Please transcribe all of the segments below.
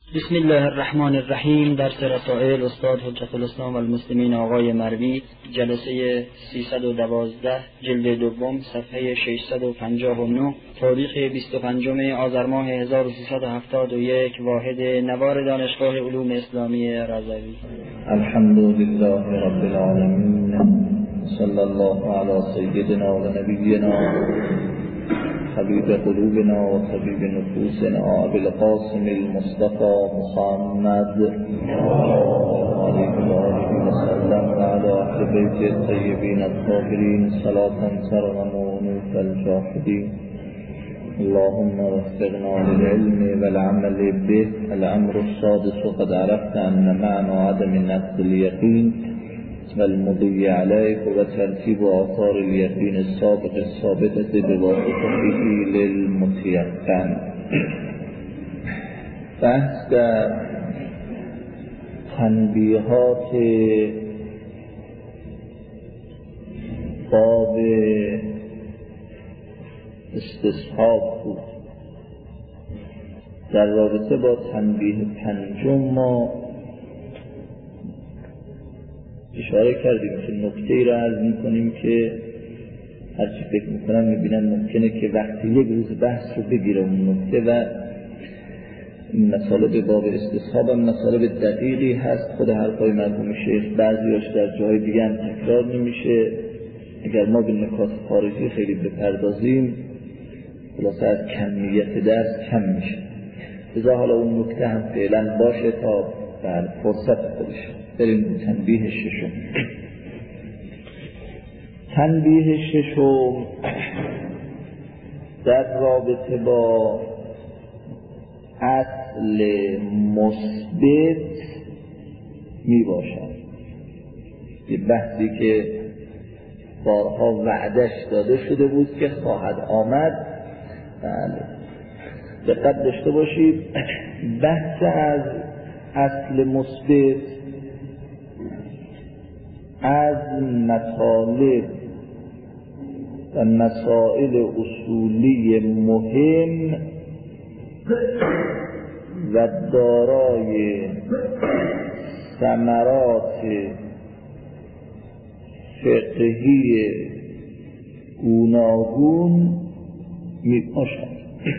بسم الله الرحمن الرحیم. درس رسائل استاد حجت الاسلام والمسلمین آقای مروی، جلسه 312، جلد دوم، صفحه 659، تاریخ 25 آذر ماه 1371، واحد نوار دانشگاه علوم اسلامی رضوی. الحمد لله رب العالمین، صلی الله علی سیدنا و نبینا حبیب قلوبنا و طبیب نفوسنا ابی القاسم المصطفى محمد علیه و آله و سلم و علی اهل بیت الطیبین الطاهرین صلاة ترغم عنوف الجاحدین. اللهم وفقنا للعلم والعمل به. الامر السادس قد عرفت ان معنى عدم نقص اليقين والمضي عليه وترتيب آثار اليقين السابق الثابتة بواسطته للمتيقن. بحث در تنبیهات باب استصحاب بود. در رابطه با تنبیه پنجم ما اشاره کردیم که نکته‌ای را عرض می‌کنیم که هرچی فکر می‌کنم می‌بینم ممکنه که وقتی یک روز بحث رو بگیره اون نکته و این مطالب باب استصحاب هم مطالب دقیقی هست. خود حرفای مرحوم شیخ بعضی‌هاش در جای دیگه هم تکرار نمیشه. اگر ما به نکات خارجی خیلی بپردازیم خلاصه از کمیت درس کم میشه. لذا حالا اون نکته هم فعلا باشه تا در فرصت خودش. بریم تنبیه ششم. تنبیه ششم در رابطه با اصل مثبت می باشد. یه بحثی که بارها وعدش داده شده بود که خواهد آمد. بله، دقت داشته باشید. بحث از اصل مثبت از مطالب و مسائل اصولی مهم و دارای ثمرات فقهی گوناگون می باشد.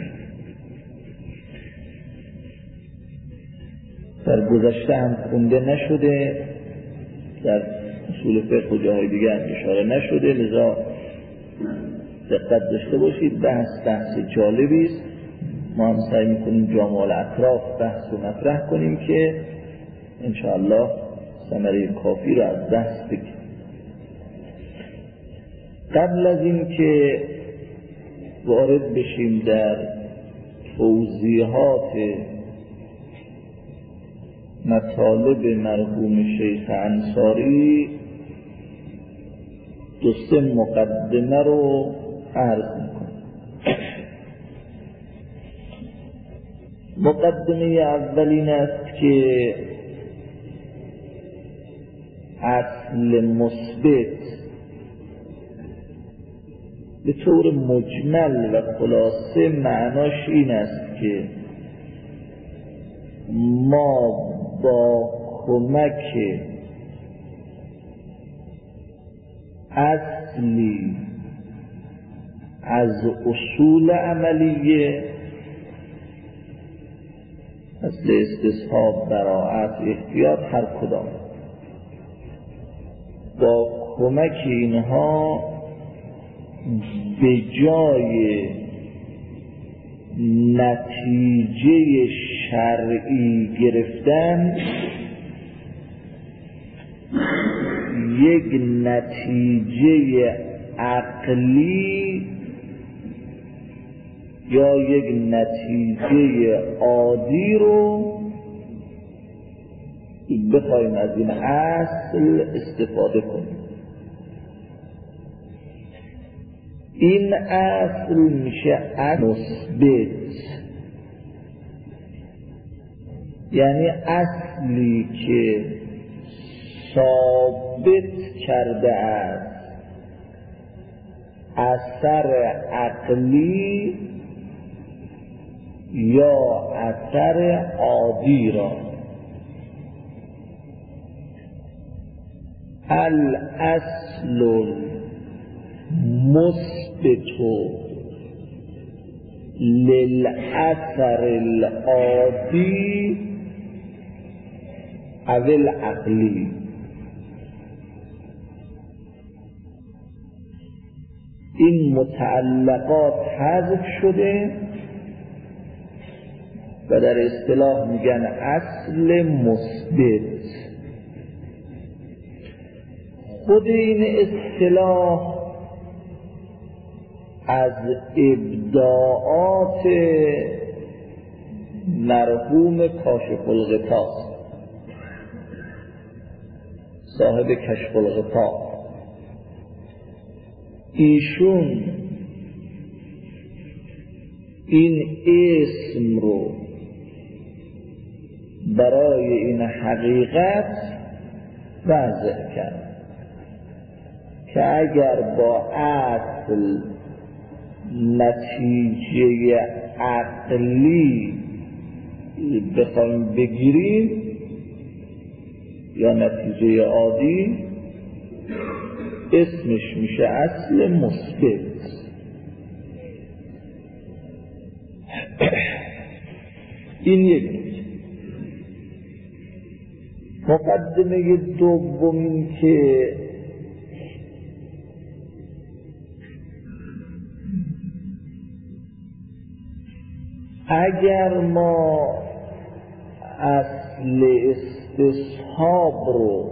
در گذشته هم خونده نشده، در اصول فقه و جاهای دیگه هم اشاره نشده، لذا دقت داشته باشید. بحث جالبی است. ما هم سعی میکنیم جامع الاطراف بحث رو مطرح کنیم که انشاءالله ثمره کافی رو از بحث بگیریم. قبل از این که وارد بشیم در توضیحات مطالب مرحوم شیخ انصاری، دو سه مقدمه رو عرض میکنم. مقدمه اولین است که اصل مثبت به طور مجمل و خلاصه معناش این است که ما با کمک اصلی از اصول عملیه، اصل استصحاب، براءت، احتیاط، هر کدام، با کمک اینها به جای نتیجه شرعی گرفتن یک نتیجه عقلی یا یک نتیجه عادی رو بخوایم از این اصل استفاده کنیم. این اصل میشه اصل مثبت، یعنی اصلی که ثابت کرده است اثر عقلی یا اثر عادی را. الاصل المثبت للاثر العادی او العقلی. این متعلقات حذف شده و در اصطلاح میگن اصل مثبت. خود این اصطلاح از ابداعات مرحوم کاشف الغطا، صاحب کشف الغطا. ایشون این اسم رو برای این حقیقت وضع کرد که اگر با اصل نتیجه عقلی بخوایم بگیریم یا نتیجه عادی، اسمش میشه اصل مثبت. این یک نکته. مقدمه دوم که اگر ما اصل استصحاب رو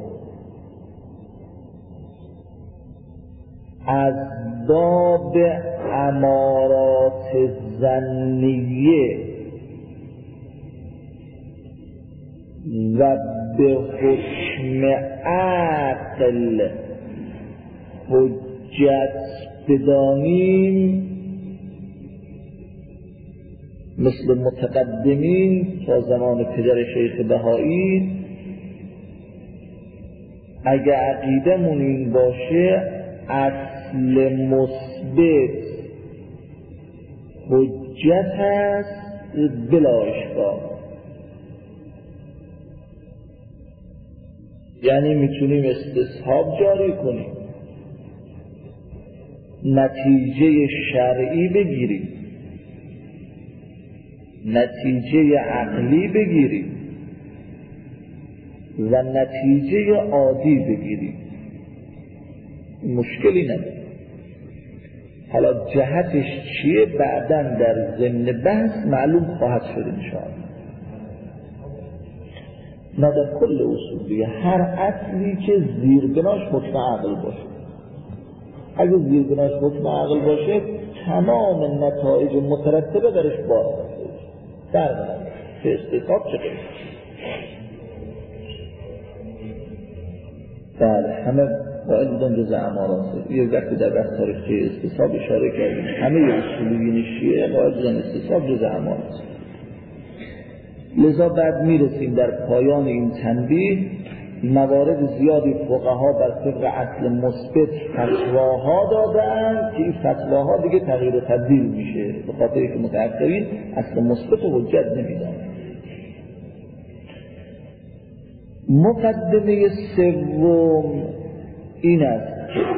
از باب امارات ظنیه و به حکم عقل حجت بدانیم، مثل متقدمین تا زمان پدر شیخ بهایی، اگه عقیدمون این باشه اصل مثبت حجت است بلا اشکال، یعنی میتونیم استصحاب جاری کنیم، نتیجه شرعی بگیریم، نتیجه عقلی بگیریم و نتیجه عادی بگیریم، مشکلی نداره. حالا جهتش چیه بعداً در ضمن بحث معلوم خواهد شد انشاءالله. نه در کل اصولی هر اصلی که زیربناش حکم عقل باشه، اگه زیربناش حکم عقل باشه تمام نتایج مترتبه درش باید در که استصحاب چه کنید. بله همه باید بودن جز امارات. یه وقتی در بحث تاریخی استصحاب اشاره کردیم همه اصولیین شیعه باید بودن استصحاب جز امارات. لذا بعد میرسیم در پایان این تنبیه موارد زیادی فقها بر طبق اصل مثبت فتواها دادن که این فتواها دیگه تغییر و تبدیل میشه به خاطر که متأخرین اصل مثبت و حجت نمیدن. مقدمه سوم این است که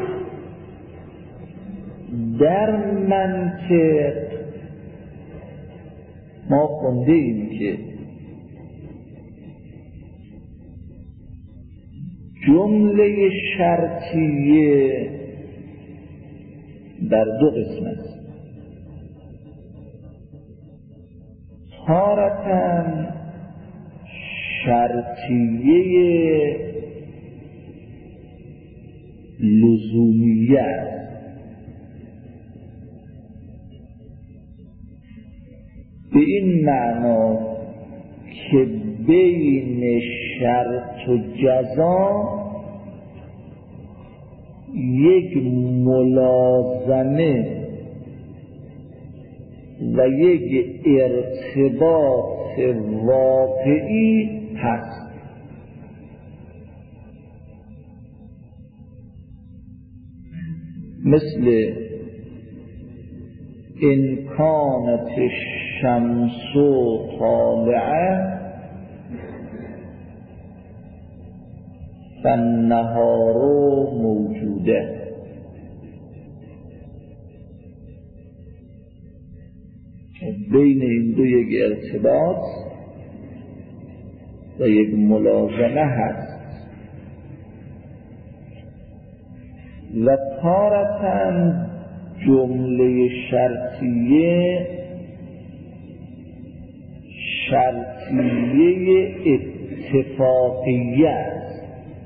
در منطق ما خونده ایم که جمله شرطیه در دو قسم است. تارةً شرطیه لزومیه است، به این معنا که بین شرط و جزا یک ملازمه و یک ارتباط واقعی هست. مثل إن كانت شمس طالعه فالنهار موجوده. بین این دو یک ارتباط و یک ملازمه هست. و تارتاً جمله شرطیه اتفاقیه است،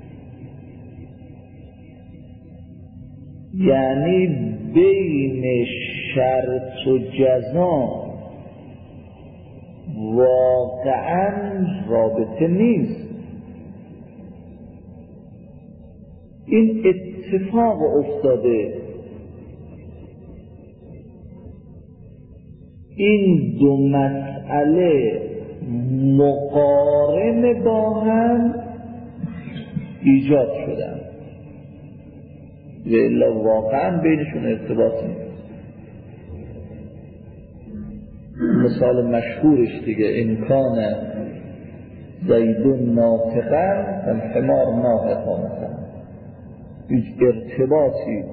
یعنی بین شرط و جزا واقعاً رابطه نیست. این اتفاق افتاده، این دو مسئله مقارن با هم ایجاد شدن و الا واقعا بینشون ارتباط نیست. مثال مشهورش دیگه، امکان زیدون ناطقا الحمار ناطقا، مثلا هیچ ارتباطی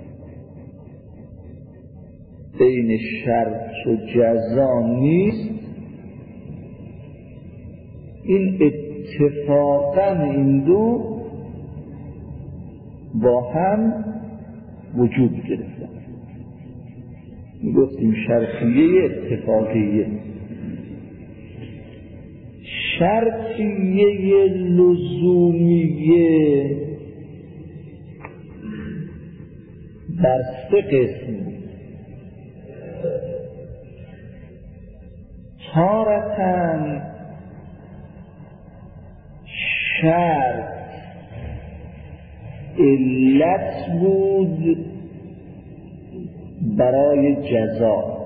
بین شرط و جزا نیست. این اتفاقا این دو با هم وجود گرفتن. میگفتیم شرطیه اتفاقیه. شرطیه لزومیه در سه قسم: تارتاً شرط علت بود برای جزا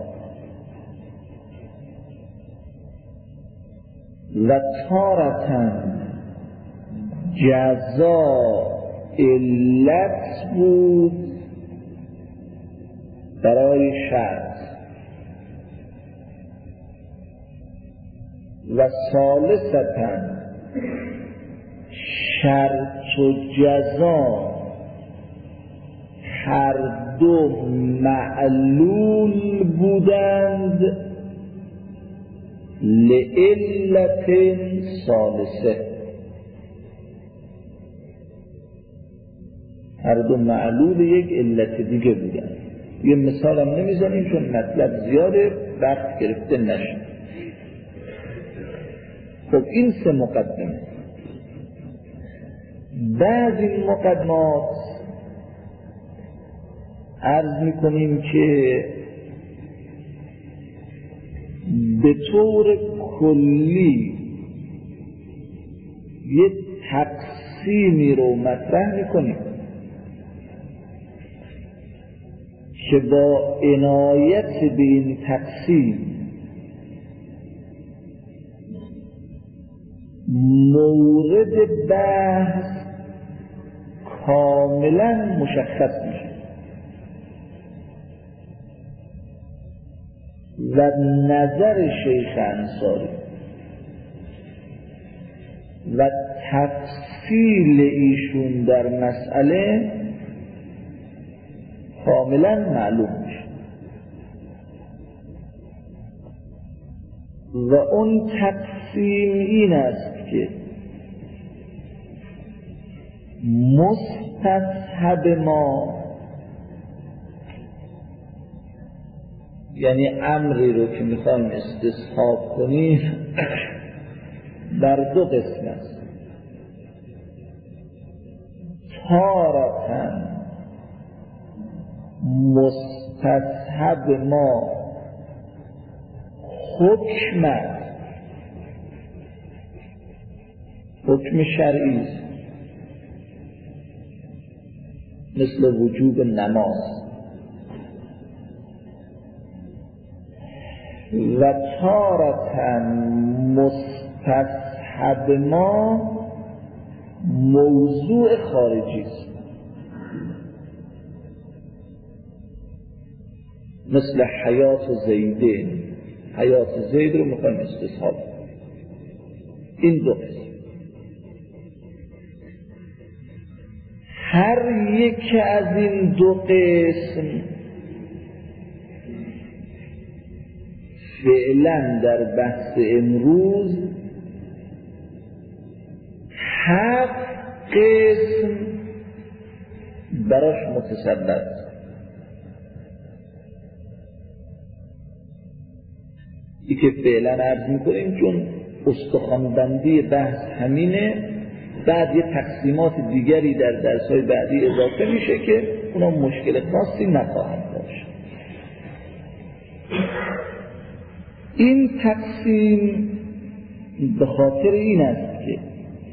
و تارتاً جزا علت بود برای شرط و ثالثتاً شرط و جزا هر دو معلول بودند لعلت ثالثه. هر دو معلول یک علت دیگه بودند. یه مثال هم نمیزنیم چون مطلب زیاده، وقت گرفته نشه. خب این سه مقدمه. بعد این مقدمات عرض میکنیم که به طور کلی یه تقسیمی رو مطرح میکنیم که با عنایت به این تقسیم مورد بحث کاملا مشخص میشه و نظر شیخ انصاری و تفصیل ایشون در مسئله کاملا معلوم میشه. و اون تقسیم این است که مستصحب ما، یعنی امری رو که میخوایم استصحاب کنیم، در دو قسم است. تارةً مستصحب ما حکم شرعی است، مثل وجوب نماز. و تارةً مستصحب ما موضوع خارجی است، مثل حیات زیدین، حیات زید رو میخوایم استصحاب. این دو قسم، هر یک از این دو قسم فعلا در بحث امروز 7 قسم براش متسبب. ای که فعلا عرض میکنیم چون استخوان‌بندی بحث همینه، بعد یه تقسیمات دیگری در درس‌های بعدی اضافه میشه که اونا مشکل خاصی نخواهند داشت. این تقسیم به خاطر این است که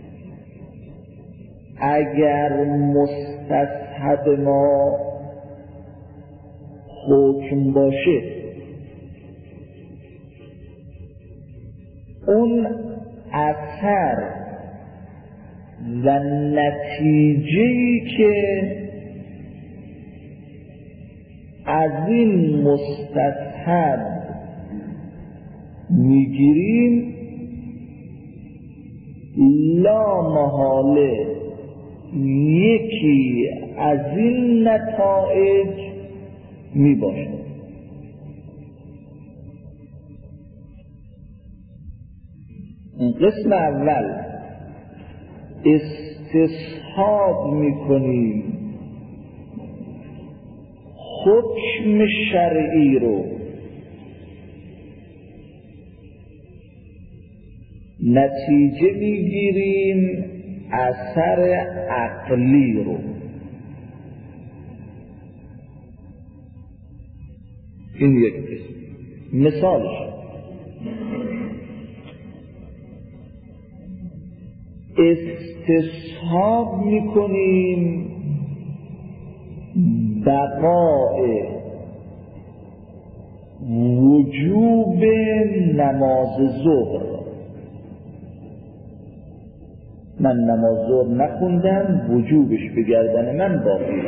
اگر مستصحب ما حکم باشه، اون اثر و نتیجه‌ای که از این مستصحب میگیریم لا محاله یکی از این نتایج می باشد. قسم اول استصحاب میکنیم حکم شرعی رو، نتیجه میگیریم اثر عقلی رو. این یک قسم. مثالش استصحاب میکنیم بقاء وجوب نماز ظهر. من نماز ظهر نخوندم، وجوبش به گردن من باقی،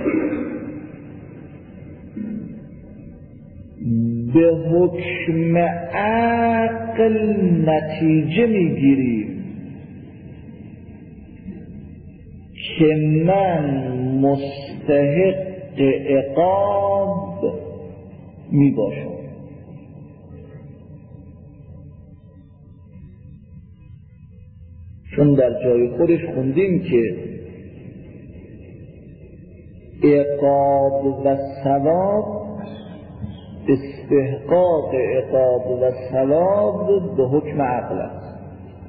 به حکم عقل نتیجه میگیریم که من مستحق عقاب می باشم. چون در جای خودش خوندیم که عقاب و ثواب، استحقاق عقاب و ثواب به حکم عقل است.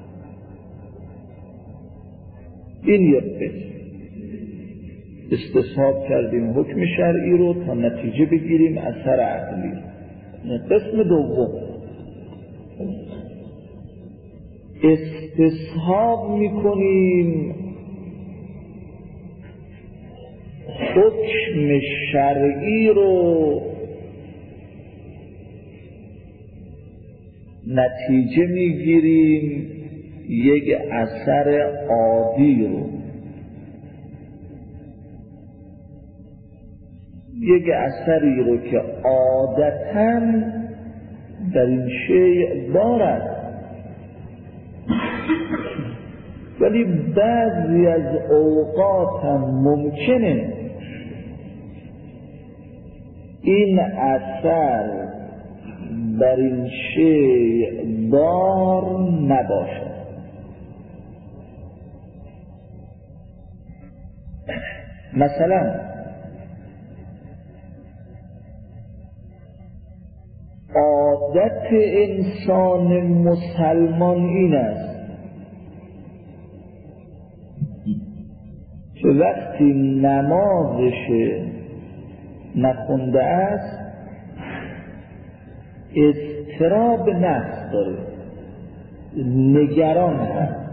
این یک قسم استصحاب کردیم حکم شرعی رو تا نتیجه بگیریم اثر عقلی. قسم دوم استصحاب میکنیم حکم شرعی رو، نتیجه میگیریم یک اثر عادی رو، یک اثری رو که عادتاً در این شیء دارد، ولی بعضی از اوقات هم ممکنه این اثر در این شیء دار نباشد. مثلا عادت انسان مسلمان این است که وقتی نمازش نخونده است اضطراب نفس داره، نگران هست.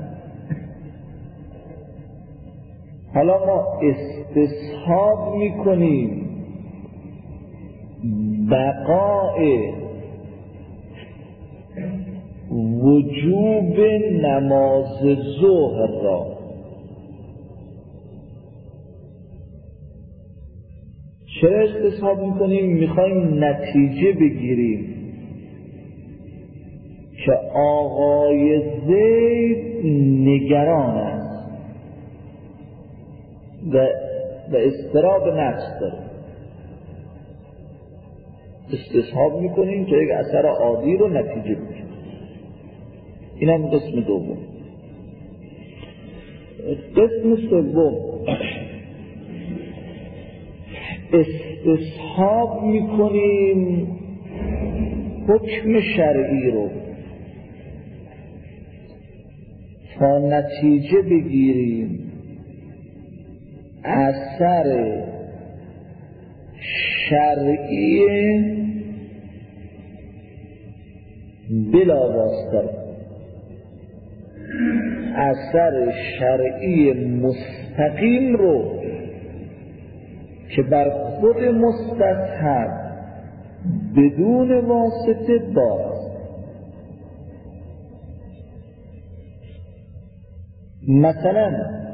حالا ما استصحاب میکنیم بقاء وجوب نماز ظهر را. چرا استصحاب میکنیم؟ میخوایم نتیجه بگیریم که آقای زید نگران است و اضطراب نفس داره. استصحاب میکنیم که یک اثر عادی رو نتیجه بگیریم. این هم قسم دوم. قسم سوم استصحاب میکنیم حکم شرعی رو تا نتیجه بگیریم اثر شرعی بلا واسطه، اثر شرعی مستقیم رو که بر خود مستصحب بدون واسطه بار است. مثلا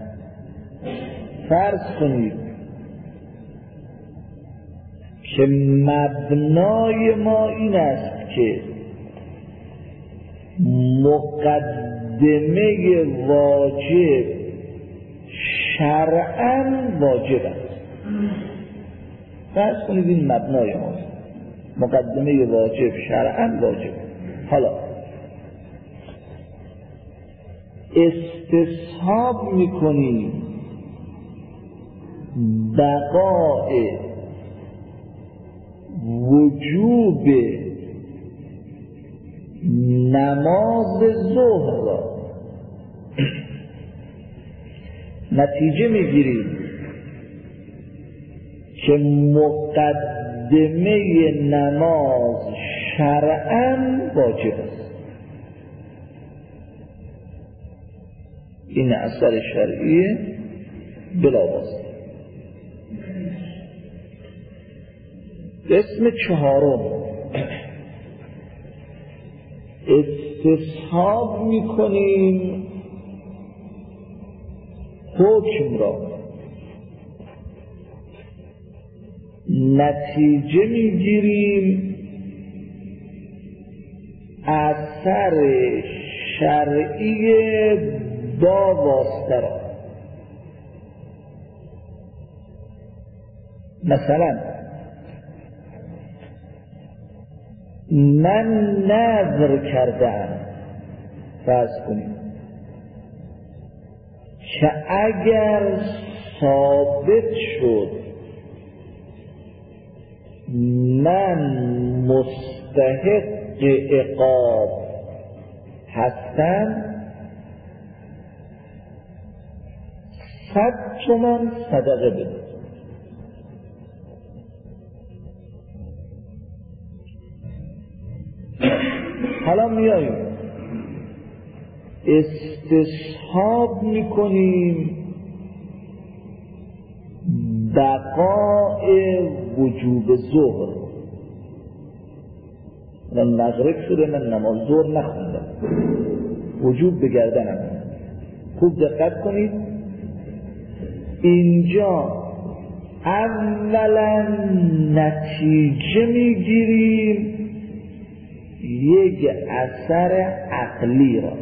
فرض کنید که مبنای ما این است که مقدمه واجب شرعاً واجب است. فرض کنید این مبنای ما، مقدمه واجب شرعاً واجب. حالا استصحاب میکنیم بقاء وجوب نماز ظهر را، نتیجه میگیریم که مقدمه نماز شرعاً واجب است. این اثر شرعی بلا واسطه. قسم چهارم استصحاب میکنیم حکم را، نتیجه میگیریم اثر شرعی با واسطه را. مثلا من نذر کردم، فرض کنیم که اگر ثابت شد من مستحق عقاب هستم 100 تومان صدقه بده. حالا میاییم استصحاب میکنیم بقاء وجوب ظهر. من مغرب شده، من نماز ظهر نخوندم، وجوب به گردنم. خوب دقت کنید، اینجا اولا نتیجه میگیریم یک اثر عقلی را،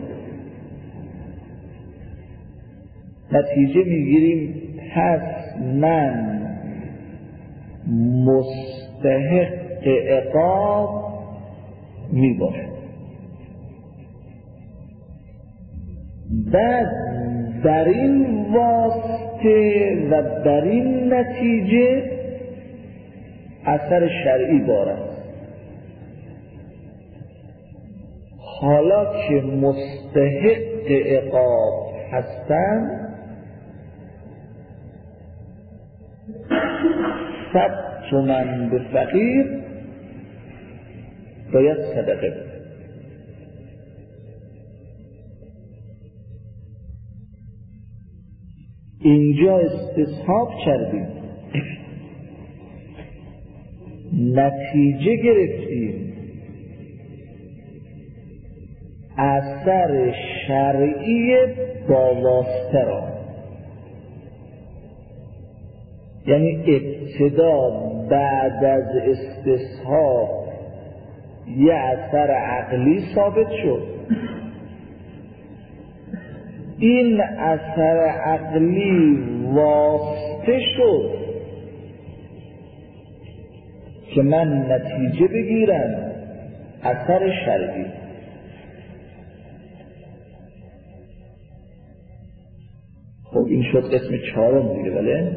نتیجه میگیریم پس من مستحق عقاب میباشم. بعد در این واسطه و در این نتیجه اثر شرعی بارد. حالا که مستحق عقاب هستم 100 تومان به فقیر باید صدقه بده. اینجا استصحاب کردیم، نتیجه گرفتیم اثر شرعی با واسطه را، یعنی ابتدا بعد از استصحاب یه اثر عقلی ثابت شد. این اثر عقلی واسطه شد که من نتیجه بگیرم اثر شرعی. خب این شد قسم چهارم دیگه. بله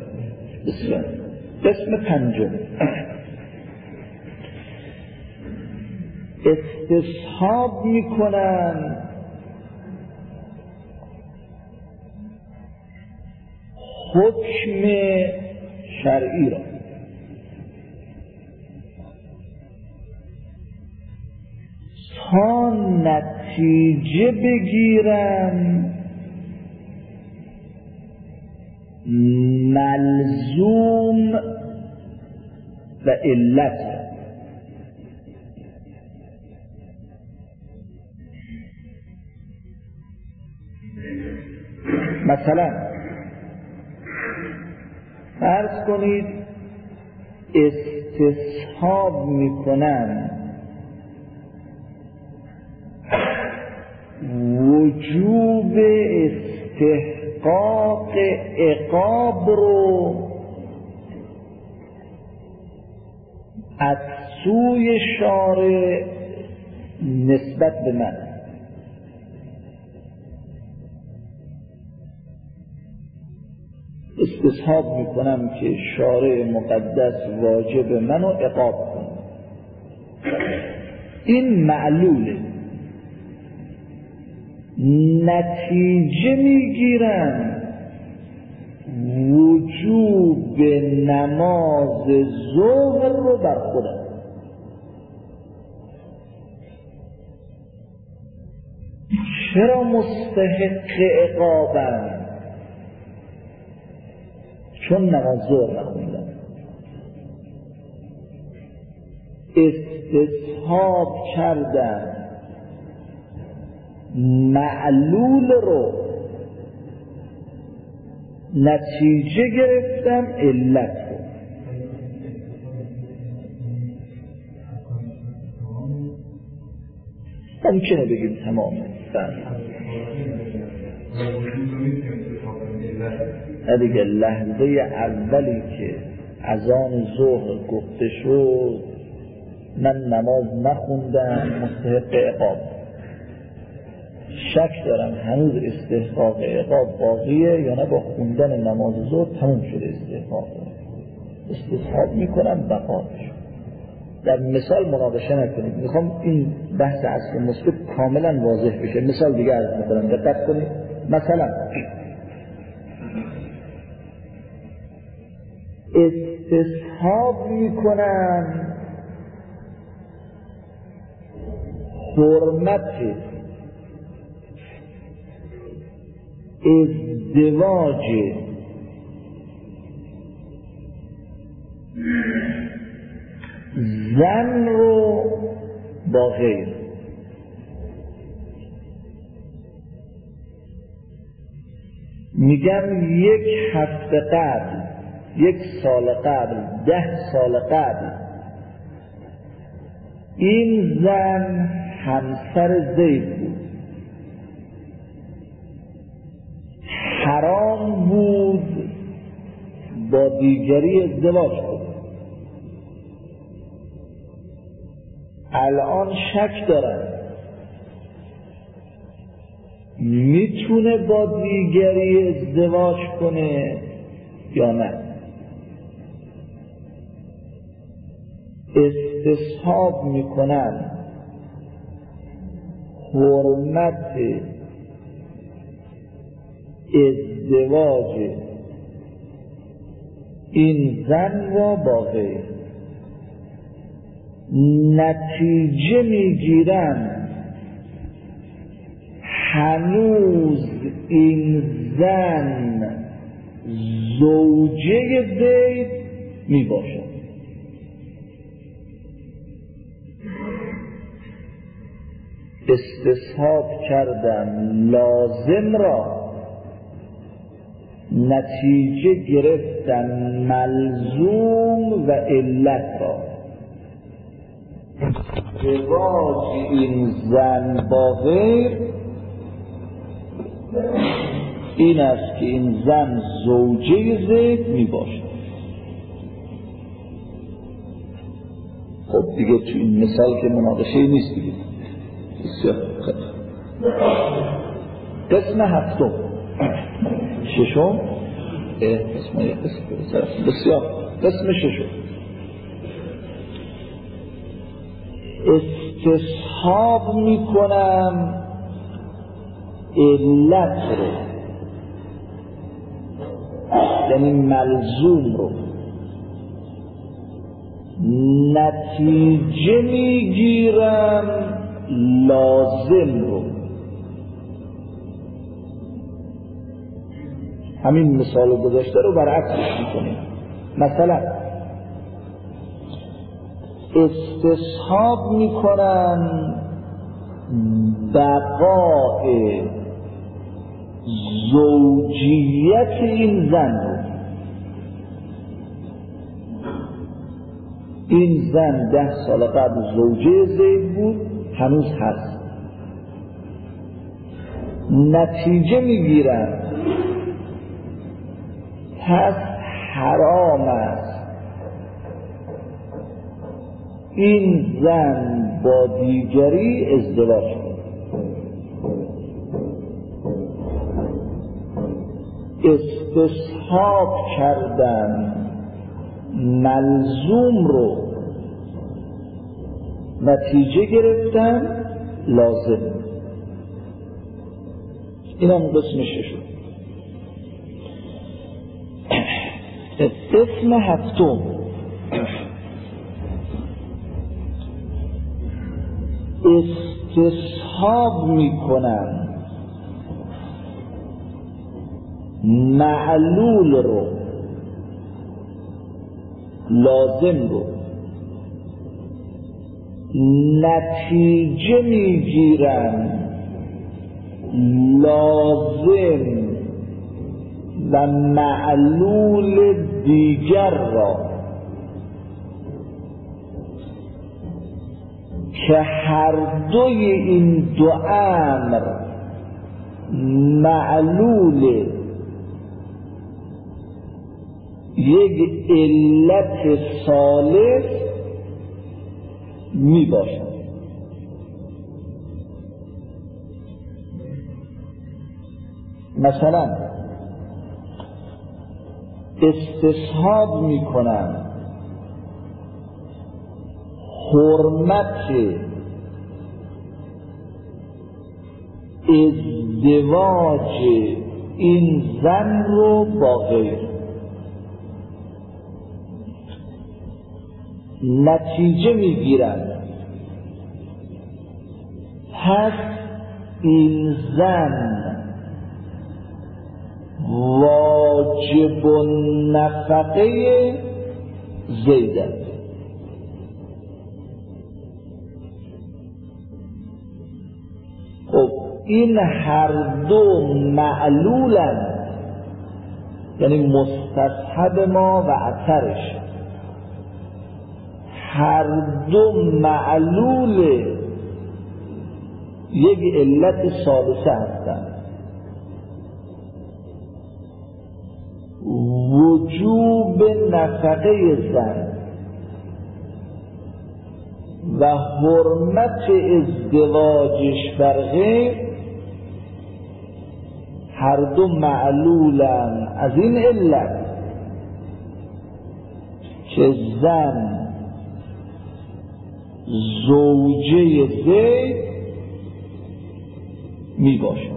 قسم پنجم استصحاب میکنن حکم شرعی را. تا نتیجه بگیرن ملزوم و علت. مثلا فرض کنید استصحاب میکنن وجوب استحقاق عقاب رو از سوی شارع نسبت به من. استصحاب میکنم که شارع مقدس واجب منو عقاب کنه. این معلوله. نتیجه میگیرن وجوب نماز ظهر رو بر خودم. چرا مستحق عقابم؟ چون نماز ظهر نخوندم. استصحاب کردن معلول رو، نتیجه گرفتم علت رو. ممکنه بگیم تمامه. دیگه لحظه اولی که اذان ظهر گفته شد من نماز نخوندم مستحق عقاب. شک دارم هنوز استحقاق عقاب باقیه یا نه با خوندن نماز ظهر تموم شده استحقاق. استصحاب میکنم بقاش. در مثال مناقشه نکنید. میخوام این بحث اصل مثبت کاملا واضح بشه. مثال دیگه عرض میکنم دقت کنید. مثلا استصحاب میکنم حرمت ازدواج زن رو با غیر. میگم 1 هفته قبل، 1 سال قبل، 10 سال قبل این زن همسر زید بود. حرام بود با دیگری ازدواج کنه. الان شک دارن میتونه با دیگری ازدواج کنه یا نه. استصحاب میکنن حرمت ازدواج این زن را با غیر. نتیجه میگیرن هنوز این زن زوجه زید میباشد. استصحاب کردن لازم را، نتیجه گرفتن ملزوم و علت را. ازدواج این زن با غیر این است که این زن زوجه زید می باشد. خب دیگه تو این مثال که مناقشه نیست دیگه. بسیار قسم هفتم ششم بسیار قسم ششم استصحاب میکنم علت رو، یعنی ملزوم رو، نتیجه میگیرم لازم رو. همین مثال گذاشته رو برعکسش میکنیم. مثلا استصحاب میکنم بقای زوجیت این زن رو. این زن 10 سال قبل زوجه زید بود، هنوز هست. نتیجه میگیرم پس حرام است این زن با دیگری ازدواج کنه. استصحاب کردن ملزوم رو، نتیجه گرفتن لازم. اینم قسم ششم. قسم هفتم استصحاب میکنم معلول رو، لازم رو، نتیجه میگیرم لازم و معلول دیگر را که هر دوی این دو امر معلول یک علت ثالث می باشد. مثلا استصحاب می کنم حرمت ازدواج این زن رو با غیر. نتیجه میگیرم پس این زن واجب النفقه زید است. خب این هر دو معلولن، یعنی مستصحب ما و اثرش، هر دو معلول یک علت ثالثه هستند. وجوب نفقه زن و حرمت ازدواجش بر غیر هر دو معلولن از این علت که زن زوجه زید می باشد.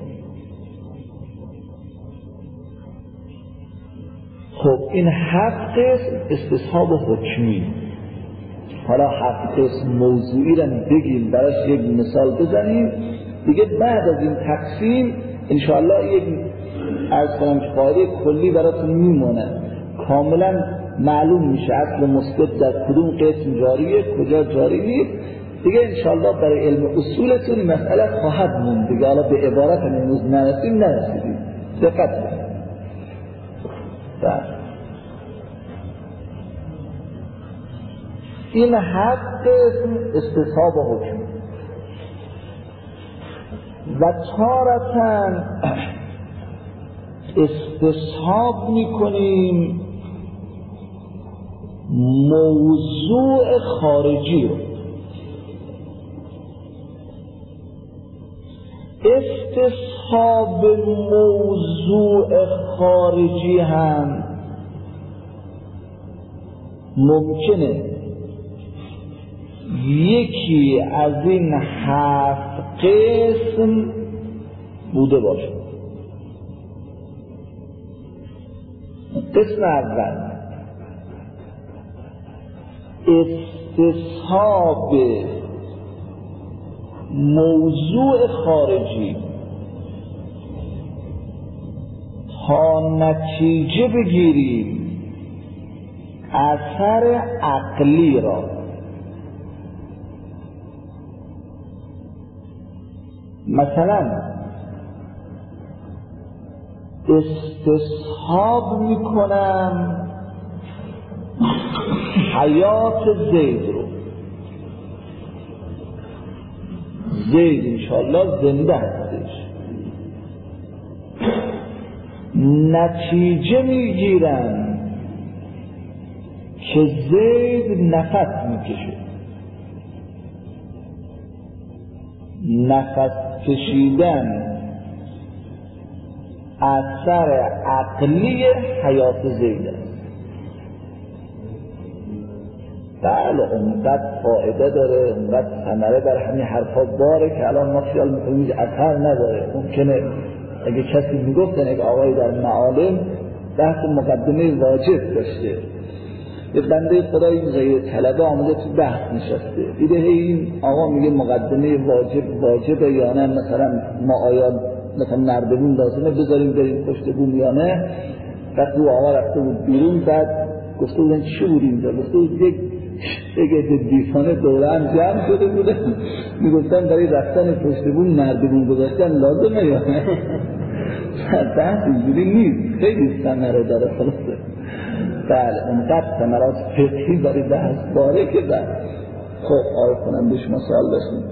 خب این 7 قسم استصحاب حکمی. حالا 7 قسم موضوعی را بگیم، براش یک مثال بزنیم دیگه. بعد از این تقسیم انشاءالله یک عرض کنم که قاعده کلی براتون میمونه، کاملا معلوم میشه اصل مثبت در کدوم قسم جاریه کجا جاری نیست دیگه. انشاءالله برای علم اصولتون مسئله خواهد موند دیگه. حالا به عبارت امروز نرسیدیم. دقت کنید. این حق استصحاب حکم و تارتاً استصحاب میکنیم موضوع خارجی رو. استصحاب موضوع خارجی هم ممکنه یکی از این 7 قسم بوده باشه. قسم اول استصحاب موضوع خارجی تا نتیجه بگیریم اثر عقلی را. مثلا استصحاب میکنم حیات زید رو، زید انشاءالله زنده هستش، نتیجه میگیرم که زید نفس میکشه، نفس کشیدن اثر عقلی حیات زید است. بله اونقدر فایده داره، اونقدر ثمره در همین حرفا داره که الان ما خیال میکنیم هیچ اثر نداره. ممکنه اگه کسی میگفتن یک آقای در معالم بحث مقدمه واجب داشته، یه بنده خدایی غیر طلبه آمده تو بحث نشسته، دیده این آقا میگه مقدمه واجبه یا نه، مثلا ما آیا مثلا نردبون لازمه بذاریم بریم پشت بوم یا نه. وقتی آقا رفته بود بیرون بعد گفته بودن چی بود اینجا؟ گفته بود یک دیفانه دوره هم جمع شده بوده، میگفتن برای رفتن پشت بوم نردبون گذاشتن لازمه یا نه. بحث اینجوری نیست، خیلی ثمره داره خلاصه. بله اونقدر ثمرات فقهی برای بحث داره که بعد خب آقای کننده شما سوال داشتیم.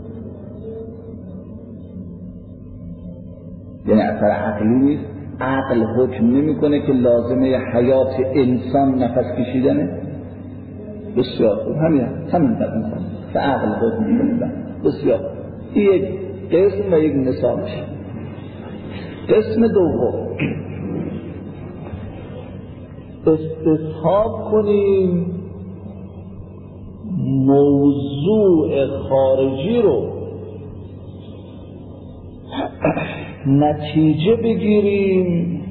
یعنی اثر عقلی نیست، عقل حکم نمیکنه که لازمه حیات انسان نفس کشیدنه. بسیار خوب، همین قدر میکنه که عقل حکم میکنه. بسیار این یک قسم و یک مثالش. قسم دوم استصحاب کنیم موضوع خارجی رو، نتیجه بگیریم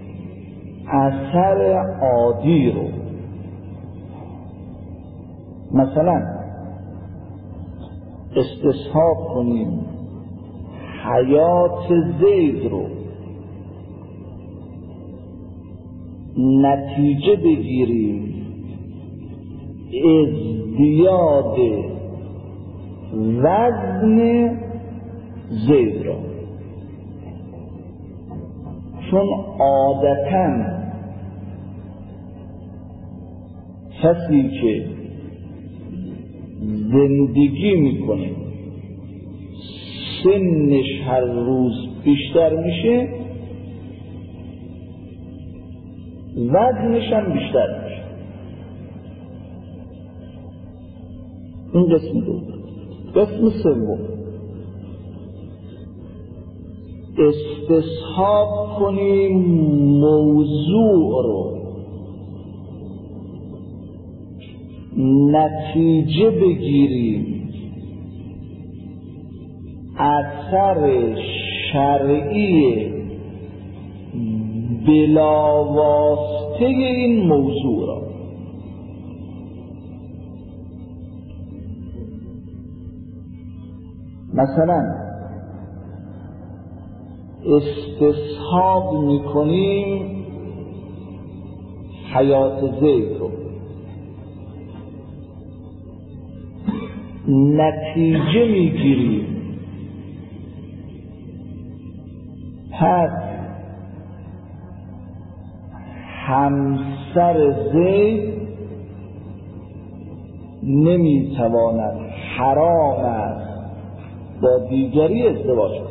اثر عادی رو. مثلا استصحاب کنیم حیات زید رو، نتیجه بگیریم ازدیاد وزن زید را، چون عادتاً کسی که زندگی میکنه سنش هر روز بیشتر میشه، وزنش هم بیشتر میشه. این قسم دوم. قسم سوم استصحاب کنیم موضوع رو، نتیجه بگیریم اثر شرعی بلا واسطه این موضوع را. مثلا استصحاب میکنیم حیات زید رو، نتیجه میگیریم پس همسر زید نمیتواند حرام است با دیگری ازدواج کند.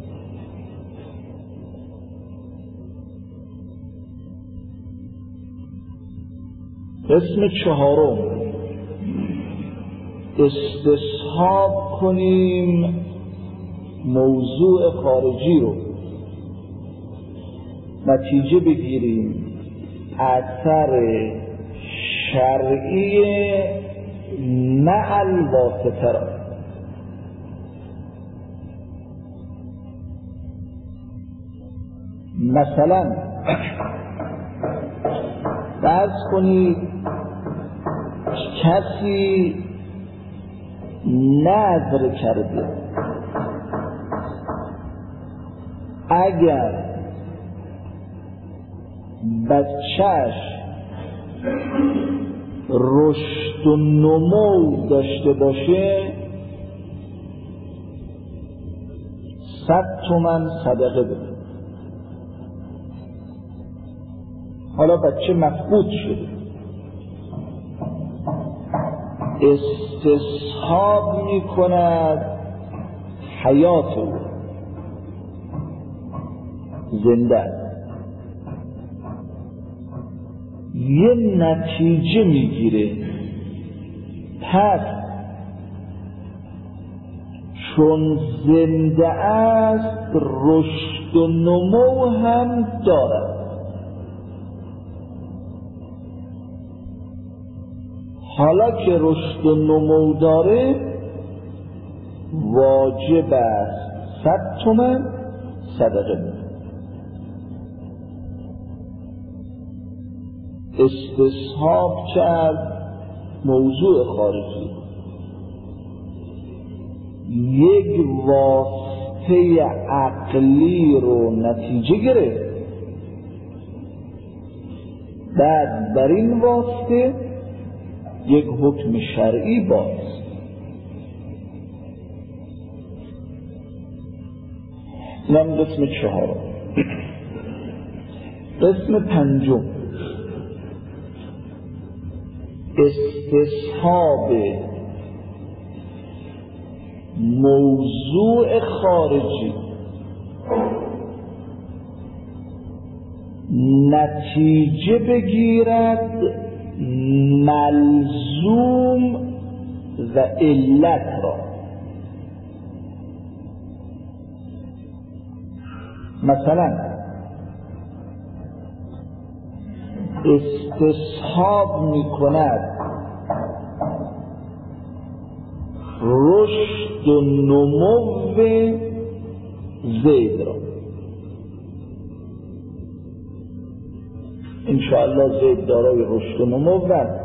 قسم چهارم، استصحاب کنیم موضوع خارجی رو، نتیجه بگیریم اثر شرعی مع الواسطه را. مثلا فرض کنید کسی نذر کرده اگر بچه‌ش رشد و نمو داشته باشه 100 تومن صدقه بده. حالا بچه مفقود شده، استصحاب می کند حیات او، زنده، یه نتیجه میگیره. پس چون زنده است رشد و نمو هم دارد. حالا که رشد و نمو داره واجب است 100 تومن صدقه بده. استصحاب کرد موضوع خارجی، یک واسطه عقلی رو نتیجه گرفت، بعد بر این واسطه یک حکم شرعی باز. اینم قسم چهارم. قسم پنجم، استصحاب موضوع خارجی نتیجه بگیرد ملزوم و علت را. مثلا استصحاب می کند رشد و نمو زید را. انشاءالله زید دارای رشد و نمو است،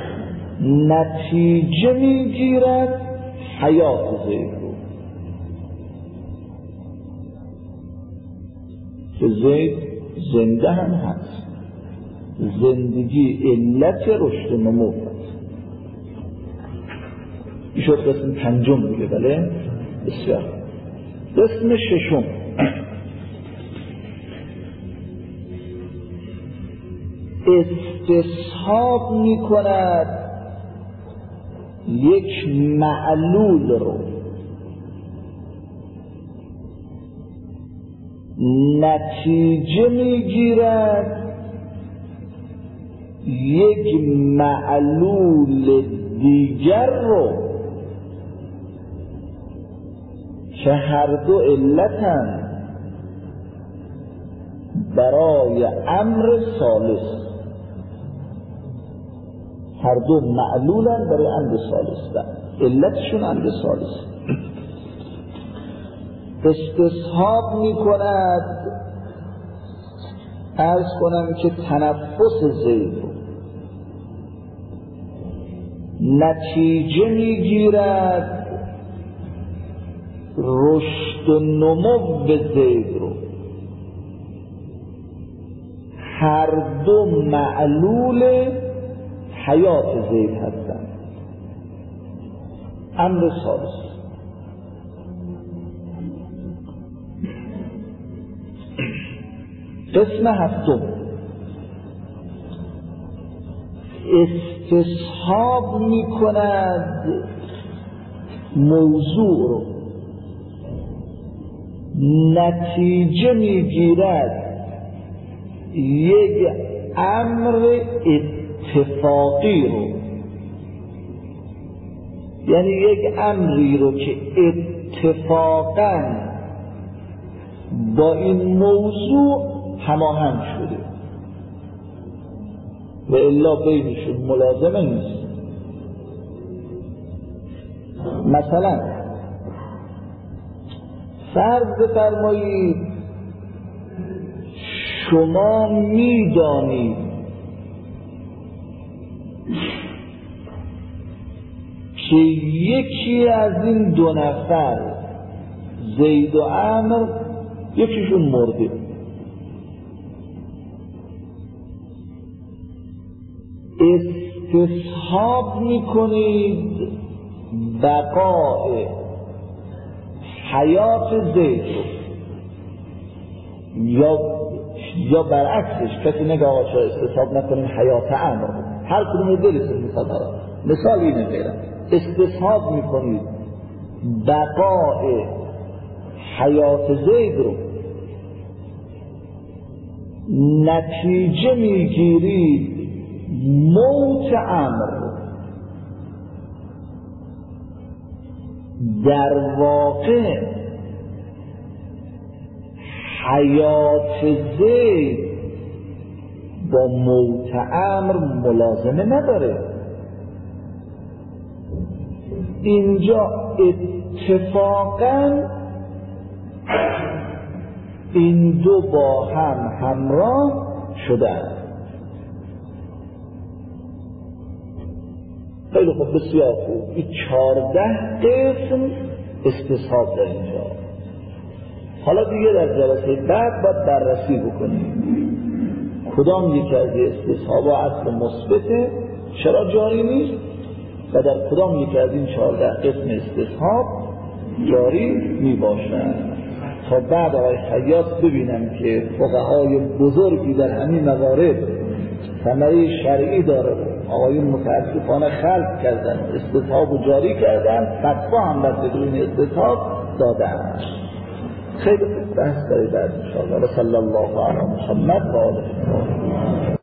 نتیجه می گیرد حیات زید رو، که زید زنده هم هست، زندگی علت رشد و نمو است. این شد قسم پنجم دیگه. بله بسیار. قسم ششم، استصحاب می کند یک معلول رو، نتیجه می گیرد یک معلول دیگر رو که هر دو علتن برای امر ثالث، هر دو معلولن برای امر ثالث، علتشون امر ثالث. استصحاب می کند عرض کنم که تنفس زید رو، نتیجه می گیرد رشد و نمو زید رو، هر دو معلول حیات زید هستند، امر ثالث. قسم هفتم، استصحاب می کند موضوع رو، نتیجه می گیرد یک امر اتفاقی رو، یعنی یک امری رو که اتفاقاً با این موضوع هماهنگ شده و الا بینشون ملازمه نیست. مثلا فرض بفرمایید شما میدانید که یکی از این دو نفر زید و عمرو یکیشون مرده، استصحاب میکنید بقای حیات زید یا برعکسش، کسی نگه آقا چرا استصحاب نکنیم حیات عمرو، هر کدوم دلتون میخواد. مثال اینه غیره، استصحاب میکنید بقای حیات زید رو، نتیجه میگیرید موت عمرو. در واقع حیات زید با موت عمرو ملازمه نداره. اینجا اتفاقاً این دو با هم همراه شدن. خیلی خوب، بسیار خوب. این 14 قسم استصحاب در اینجا. حالا دیگه در جلسه بعد باید بررسی بکنیم کدام یک از استصحاب و اصل مثبته، چرا جاری نیست، و در کدام یک از این 14 قسم استصحاب جاری می باشد. تا بعد آقای خیاط ببینم که فقهای بزرگی در همین موارد ثمره شرعی داره، آقایون متاسفانه خلق کردن، استصحاب جاری کردن، فتوا هم بر بدون استصحاب دادن. خیلی بحث داره بعد ان شاء الله. صلی الله علی محمد و آله.